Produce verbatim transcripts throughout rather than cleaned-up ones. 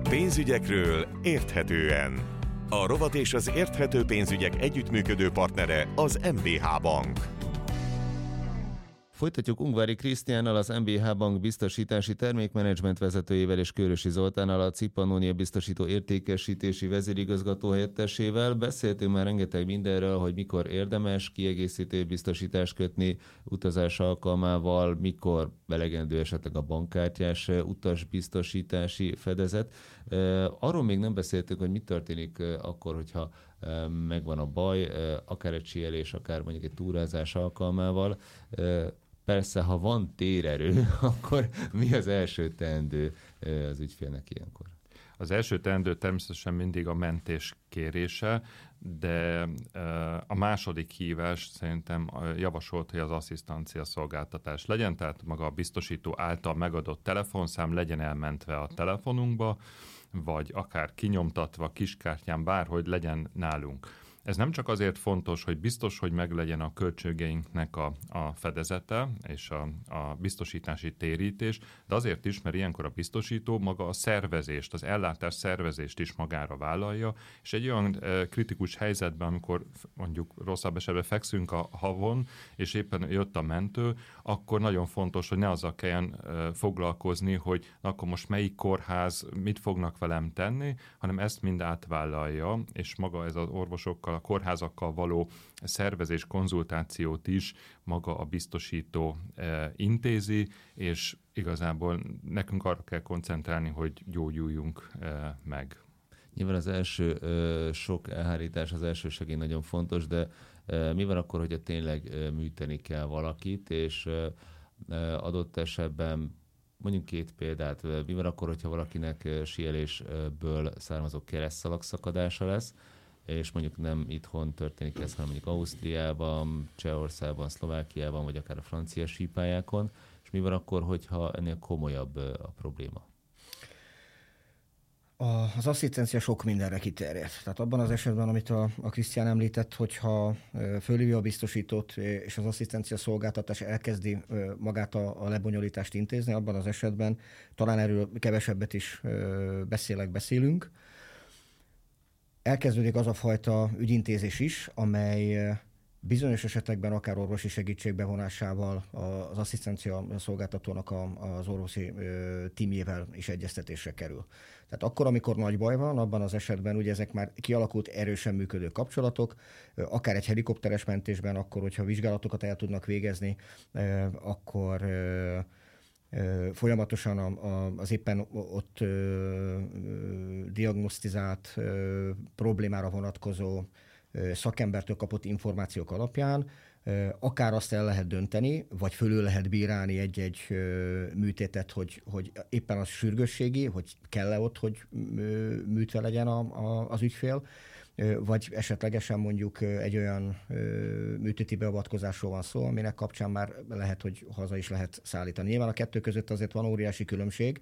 Pénzügyekről érthetően. A rovat és az érthető pénzügyek együttműködő partnere az em bé há Bank. Folytatjuk Ungvári Krisztiánnal, az em bé há Bank biztosítási termékmenedzsment vezetőjével és Kőrösi Zoltánnal, a Cippannonia biztosító értékesítési vezérigazgató helyettesével. Beszéltünk már rengeteg mindenről, hogy mikor érdemes kiegészítő biztosítást kötni utazás alkalmával, mikor elegendő esetleg a bankkártyás utasbiztosítási fedezet. Arról még nem beszéltünk, hogy mi történik akkor, hogyha megvan a baj, akár egy síelés, akár mondjuk egy túrázás alkalmával. Persze, ha van térerő, akkor mi az első teendő az ügyfélnek ilyenkor? Az első teendő természetesen mindig a mentés kérése, de a második hívás szerintem javasolt, hogy az asszisztancia szolgáltatás legyen, tehát maga a biztosító által megadott telefonszám legyen elmentve a telefonunkba, vagy akár kinyomtatva, kiskártyán, bárhogy legyen nálunk. Ez nem csak azért fontos, hogy biztos, hogy meglegyen a költségeinknek a, a fedezete és a, a biztosítási térítés, de azért is, mert ilyenkor a biztosító maga a szervezést, az ellátás szervezést is magára vállalja, és egy olyan e, kritikus helyzetben, amikor mondjuk rosszabb esetben fekszünk a havon, és éppen jött a mentő, akkor nagyon fontos, hogy ne azzal kelljen e, foglalkozni, hogy na, akkor most melyik kórház mit fognak velem tenni, hanem ezt mind átvállalja, és maga ez az orvosokkal, a kórházakkal való szervezés, konzultációt is maga a biztosító e, intézi, és igazából nekünk arra kell koncentrálni, hogy gyógyuljunk e, meg. Nyilván az első ö, sok elhárítás, az első segély nagyon fontos, de ö, mi van akkor, hogyha tényleg ö, műteni kell valakit, és ö, adott esetben mondjuk két példát, mi van akkor, hogyha valakinek síelésből származó keresztszalagszakadása lesz, és mondjuk nem itthon történik ez, hanem mondjuk Ausztriában, Csehországban, Szlovákiában, vagy akár a francia sípályákon, és mi van akkor, hogyha ennél komolyabb a probléma? Az asszisztencia sok mindenre kiterjed. Tehát abban az esetben, amit a, a Krisztián említett, hogyha fölhívja a biztosítót, és az asszisztencia szolgáltatás elkezdi magát a, a lebonyolítást intézni, abban az esetben talán erről kevesebbet is beszélek, beszélünk. Elkezdődik az a fajta ügyintézés is, amely bizonyos esetekben akár orvosi segítség bevonásával az asszisztencia szolgáltatónak az orvosi tímjével is egyeztetésre kerül. Tehát akkor, amikor nagy baj van, abban az esetben ugye ezek már kialakult erősen működő kapcsolatok, akár egy helikopteres mentésben, akkor, hogyha vizsgálatokat el tudnak végezni, akkor folyamatosan az éppen ott diagnosztizált problémára vonatkozó szakembertől kapott információk alapján akár azt el lehet dönteni, vagy fölül lehet bírálni egy-egy műtétet, hogy, hogy éppen az sürgősségi, hogy kell-e ott, hogy műtve legyen a, a, az ügyfél, vagy esetlegesen mondjuk egy olyan műtéti beavatkozásról van szó, aminek kapcsán már lehet, hogy haza is lehet szállítani. Nyilván a kettő között azért van óriási különbség.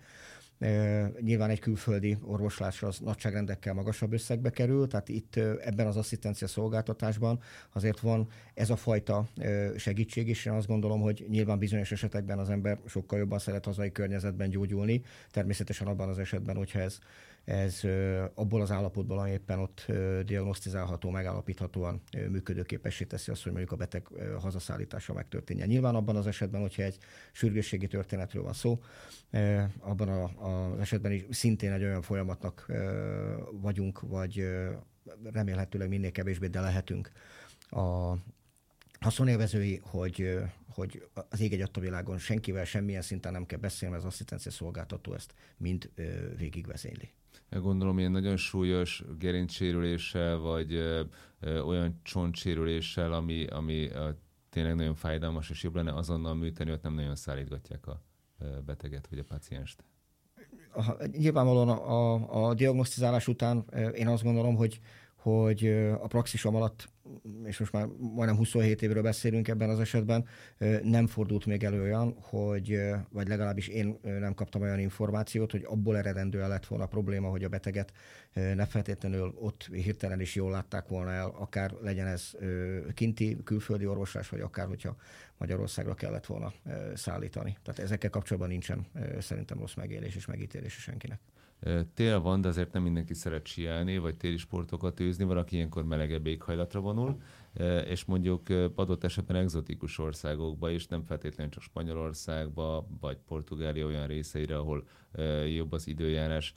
Nyilván egy külföldi orvoslásra az nagyságrendekkel magasabb összegbe kerül, tehát itt ebben az asszisztencia szolgáltatásban azért van ez a fajta segítség is. Én azt gondolom, hogy nyilván bizonyos esetekben az ember sokkal jobban szeret hazai környezetben gyógyulni, természetesen abban az esetben, hogyha ez, ez abból az állapotból, ami éppen ott diagnosztizálható, megállapíthatóan működőképessé teszi azt, hogy mondjuk a beteg hazaszállítása megtörténjen. Nyilván abban az esetben, hogyha egy sürgősségi történetről van szó, abban a az esetben is szintén egy olyan folyamatnak vagyunk, vagy remélhetőleg minél kevésbé, de lehetünk a haszonélvezői, hogy, hogy az ég egy világon senkivel semmilyen szinten nem kell beszélni, az asszisztencia szolgáltató ezt mind végigvezényli. Gondolom, ilyen nagyon súlyos gerincsérüléssel, vagy ö, ö, olyan csontsérüléssel, ami, ami ö, tényleg nagyon fájdalmas, és jobb lenne azonnal műteni, ott nem nagyon szállítgatják a ö, beteget, vagy a pácienst. Nyilvánvalóan a, a, a diagnosztizálás után én azt gondolom, hogy, hogy a praxisom alatt, és most már majdnem huszonhét évről beszélünk ebben az esetben, nem fordult még elő olyan, hogy, vagy legalábbis én nem kaptam olyan információt, hogy abból eredendően lett volna a probléma, hogy a beteget ne feltétlenül ott hirtelen is jól látták volna el, akár legyen ez kinti, külföldi orvoslás, vagy akár, hogyha Magyarországra kellett volna szállítani. Tehát ezekkel kapcsolatban nincsen szerintem rossz megélés és megítélés senkinek. Tél van, de azért nem mindenki szeret síelni, vagy téli sportokat űzni, valaki ilyenkor melegebb éghajlatra vonul, és mondjuk adott esetben egzotikus országokba is, nem feltétlenül csak Spanyolországba, vagy Portugália olyan részeire, ahol jobb az időjárás.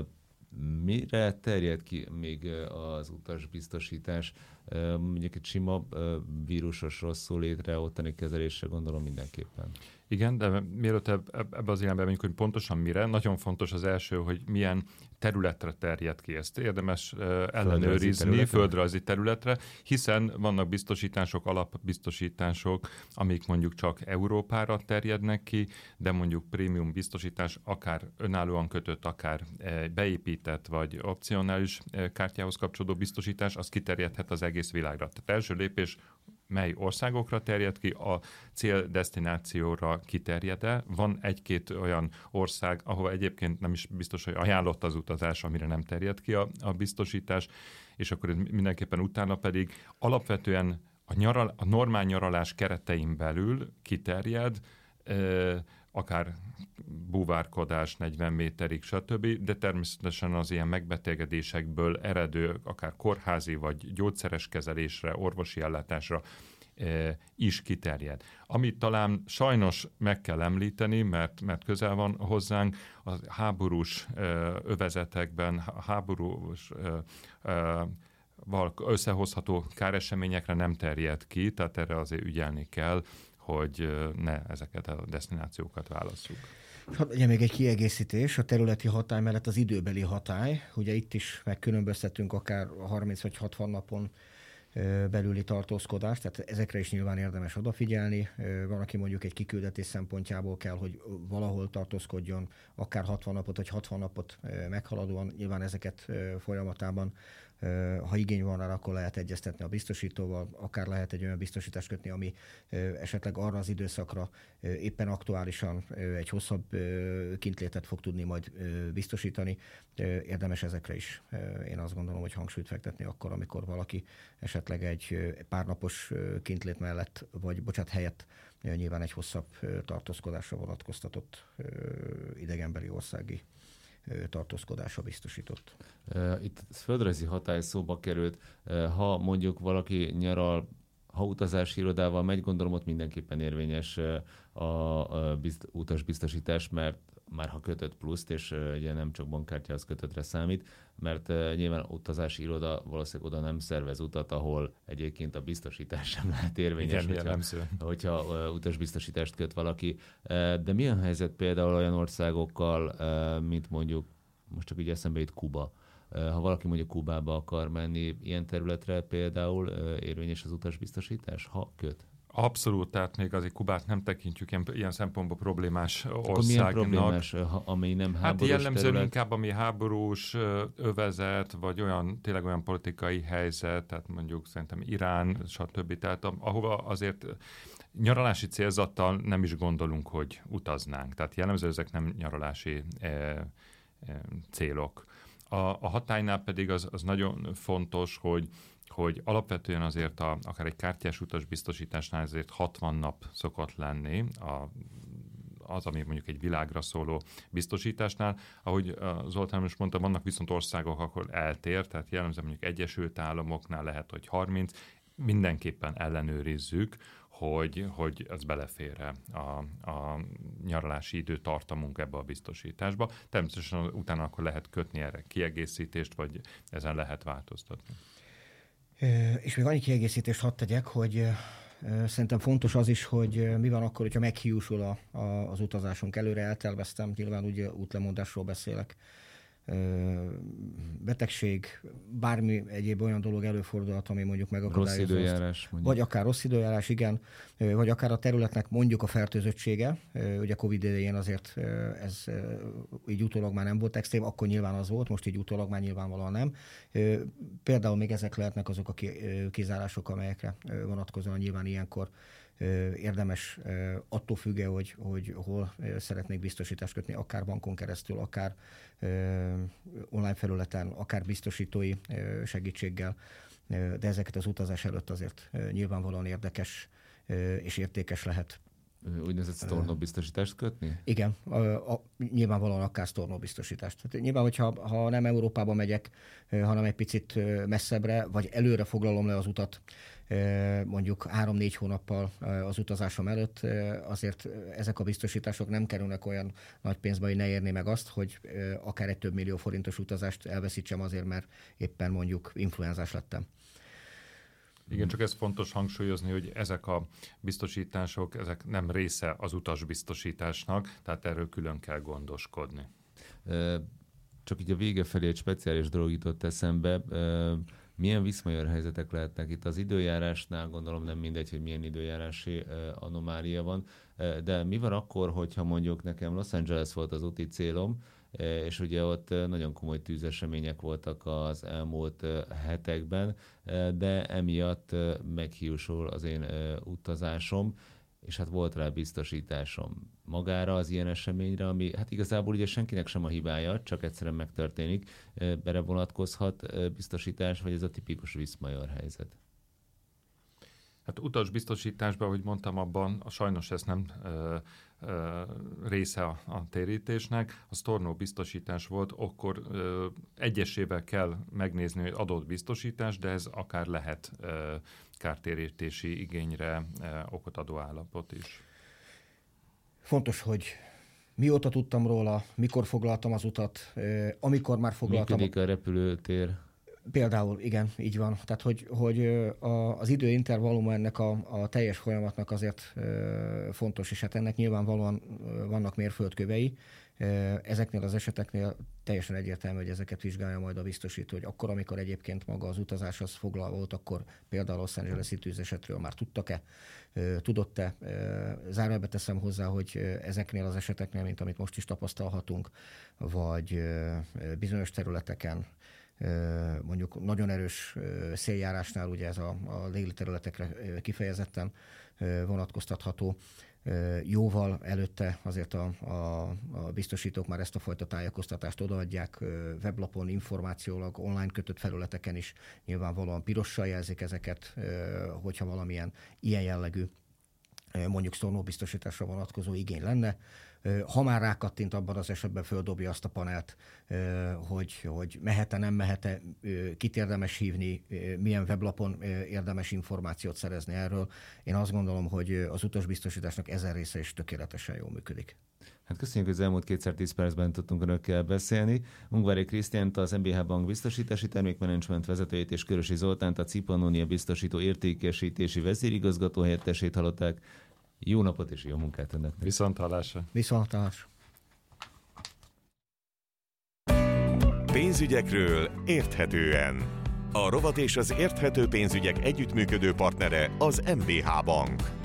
Mire terjed ki még az utasbiztosítás? Mondjuk egy sima vírusos rosszul létre, ottani kezelésre gondolom mindenképpen. Igen, de mielőtt ebbe az irányba megyünk, hogy pontosan mire, nagyon fontos az első, hogy milyen területre terjed ki. Ezt érdemes ellenőrizni, földrajzi területre, hiszen vannak biztosítások, alapbiztosítások, amik mondjuk csak Európára terjednek ki, de mondjuk prémium biztosítás akár önállóan kötött, akár beépített, vagy opcionális kártyához kapcsolódó biztosítás, az kiterjedhet az egész világra. Tehát első lépés, mely országokra terjed ki, a céldesztinációra kiterjed-e. Van egy-két olyan ország, ahol egyébként nem is biztos, hogy ajánlott az utazás, amire nem terjed ki a, a biztosítás, és akkor mindenképpen utána pedig alapvetően a, nyaral, a normál nyaralás keretein belül kiterjed, e, akár búvárkodás negyven méterig, stb., de természetesen az ilyen megbetegedésekből eredő, akár kórházi vagy gyógyszeres kezelésre, orvosi ellátásra e, is kiterjed. Amit talán sajnos meg kell említeni, mert, mert közel van hozzánk, a háborús e, övezetekben, háborús e, e, összehozható káreseményekre nem terjed ki, tehát erre azért ügyelni kell, hogy ne ezeket a desztinációkat válasszuk. Hát ugye még egy kiegészítés, a területi hatály mellett az időbeli hatály. Ugye itt is megkülönböztetünk akár harminc vagy hatvan napon belüli tartózkodást, tehát ezekre is nyilván érdemes odafigyelni. Van, aki mondjuk egy kiküldetés szempontjából kell, hogy valahol tartózkodjon, akár hatvan napot vagy hatvan napot meghaladóan, nyilván ezeket folyamatában, ha igény van rá, akkor lehet egyeztetni a biztosítóval, akár lehet egy olyan biztosítást kötni, ami esetleg arra az időszakra éppen aktuálisan egy hosszabb kintlétet fog tudni majd biztosítani. Érdemes ezekre is, én azt gondolom, hogy hangsúlyt fektetni akkor, amikor valaki esetleg egy párnapos kintlét mellett, vagy bocsánat, helyett nyilván egy hosszabb tartózkodásra vonatkoztatott idegenbeli országi tartózkodása biztosított. Itt földrajzi hatály szóba került. Ha mondjuk valaki nyaral, ha utazási irodával megy, gondolom ott mindenképpen érvényes a bizt, utasbiztosítás, mert már ha kötött pluszt, és ugye nem csak bankkártyához kötöttre számít, mert nyilván utazási iroda valószínűleg oda nem szervez utat, ahol egyébként a biztosítás sem lehet érvényes, igen, hogyha, hogyha utasbiztosítást köt valaki. De milyen helyzet például olyan országokkal, mint mondjuk, most csak így eszembe jut Kuba. Ha valaki mondjuk Kubába akar menni, ilyen területre például érvényes az utasbiztosítás, ha köt? Abszolút, tehát még azért Kubát nem tekintjük ilyen, ilyen szempontból problémás országnak. Akkor milyen problémás, ami nem háborús Hát jellemzően terület? inkább, ami háborús övezet, vagy olyan, tényleg olyan politikai helyzet, tehát mondjuk szerintem Irán, stb. Tehát ahova azért nyaralási célzattal nem is gondolunk, hogy utaznánk. Tehát jellemzően ezek nem nyaralási e, e, célok. A, a hatálynál pedig az, az nagyon fontos, hogy hogy alapvetően azért a, akár egy kártyás utasbiztosításnál azért hatvan nap szokott lenni a, az, ami mondjuk egy világra szóló biztosításnál. Ahogy Zoltán is mondta, vannak viszont országok, ahol eltér, tehát jellemzően mondjuk Egyesült Államoknál lehet, hogy harminc, mindenképpen ellenőrizzük, hogy, hogy ez belefér-e a, a nyaralási időtartamunk ebbe a biztosításba. Természetesen utána akkor lehet kötni erre kiegészítést, vagy ezen lehet változtatni. És még annyi kiegészítést hadd tegyek, hogy szerintem fontos az is, hogy mi van akkor, hogyha meghiúsul a, a, az utazásunk. Előre elterveztem, nyilván ugye útlemondásról beszélek. Betegség, bármi egyéb olyan dolog előfordulhat, ami mondjuk megakadályozza. Rossz időjárás. Vagy akár rossz időjárás, igen, vagy akár a területnek mondjuk a fertőzöttsége. Ugye Covid idején azért ez így utólag már nem volt extrém, akkor nyilván az volt, most így utólag már nyilvánvalóan nem. Például még ezek lehetnek azok a kizárások, amelyekre vonatkozóan nyilván ilyenkor érdemes attól függő, hogy, hogy hol szeretnék biztosítást kötni, akár bankon keresztül, akár online felületen, akár biztosítói segítséggel, de ezeket az utazás előtt azért nyilvánvalóan érdekes és értékes lehet úgynevezett sztornóbiztosítást kötni? Igen, a, a, nyilvánvalóan akár sztornóbiztosítást. Tehát nyilván, hogyha ha nem Európába megyek, hanem egy picit messzebbre, vagy előre foglalom le az utat, mondjuk három-négy hónappal az utazásom előtt, azért ezek a biztosítások nem kerülnek olyan nagy pénzbe, hogy ne érné meg azt, hogy akár egy több millió forintos utazást elveszítsem azért, mert éppen mondjuk influenzás lettem. Igen, csak ez fontos hangsúlyozni, hogy ezek a biztosítások, ezek nem része az utasbiztosításnak, tehát erről külön kell gondoskodni. Csak így a vége felé egy speciális dolog jutott eszembe. Milyen viszmajor helyzetek lehetnek itt az időjárásnál? Gondolom nem mindegy, hogy milyen időjárási anomália van, de mi van akkor, hogyha mondjuk nekem Los Angeles volt az úti célom, és ugye ott nagyon komoly tűzesemények voltak az elmúlt hetekben, de emiatt meghiúsul az én utazásom, és hát volt rá biztosításom magára az ilyen eseményre, ami hát igazából ugye senkinek sem a hibája, csak egyszerűen megtörténik, bele vonatkozhat biztosítás, vagy ez a tipikus viszmajor helyzet? Hát utasbiztosításban, ahogy mondtam, abban a sajnos ez nem ö, ö, része a, a térítésnek. A sztornóbiztosítás volt, akkor ö, egyesével kell megnézni, hogy adott biztosítás, de ez akár lehet ö, kártérítési igényre ö, okot adó állapot is. Fontos, hogy mióta tudtam róla, mikor foglaltam az utat, amikor már foglaltam. Működik a repülőtér? Például, igen, így van. Tehát, hogy, hogy a, az időintervalluma ennek a, a teljes folyamatnak azért fontos, és hát ennek nyilvánvalóan vannak mérföldkövei. Ezeknél az eseteknél teljesen egyértelmű, hogy ezeket vizsgálja majd a biztosító, hogy akkor, amikor egyébként maga az utazás az foglalva volt, akkor például a Los Angeles-i tűzesetről már tudtak-e, tudott-e. Zárójelbe teszem hozzá, hogy ezeknél az eseteknél, mint amit most is tapasztalhatunk, vagy bizonyos területeken, mondjuk nagyon erős széljárásnál, ugye ez a, a légi területekre kifejezetten vonatkoztatható. Jóval előtte azért a, a, a biztosítók már ezt a fajta tájékoztatást odaadják weblapon, információlag, online kötött felületeken is nyilvánvalóan pirossal jelzik ezeket, hogyha valamilyen ilyen jellegű mondjuk sztornóbiztosításra vonatkozó igény lenne. Ha már rákattint, abban az esetben földobja azt a panelt, hogy, hogy mehet-e, nem mehet-e, kit érdemes hívni, milyen weblapon érdemes információt szerezni erről. Én azt gondolom, hogy az utasbiztosításnak ezen része is tökéletesen jól működik. Hát köszönjük, hogy az elmúlt kétszer tíz percben tudtunk önökkel beszélni. Ungvári Krisztiánt, az em bé há Bank biztosítási termékmenedzsment vezetőjét és Körösi Zoltánt, a CIPA Nónia biztosító értékesítési vezérigazgató helyettesét hallották. Jó napot és jó munkát önöknek! Viszonthallásra! Viszonthallásra! Pénzügyekről érthetően. A rovat és az érthető pénzügyek együttműködő partnere az em bé há Bank.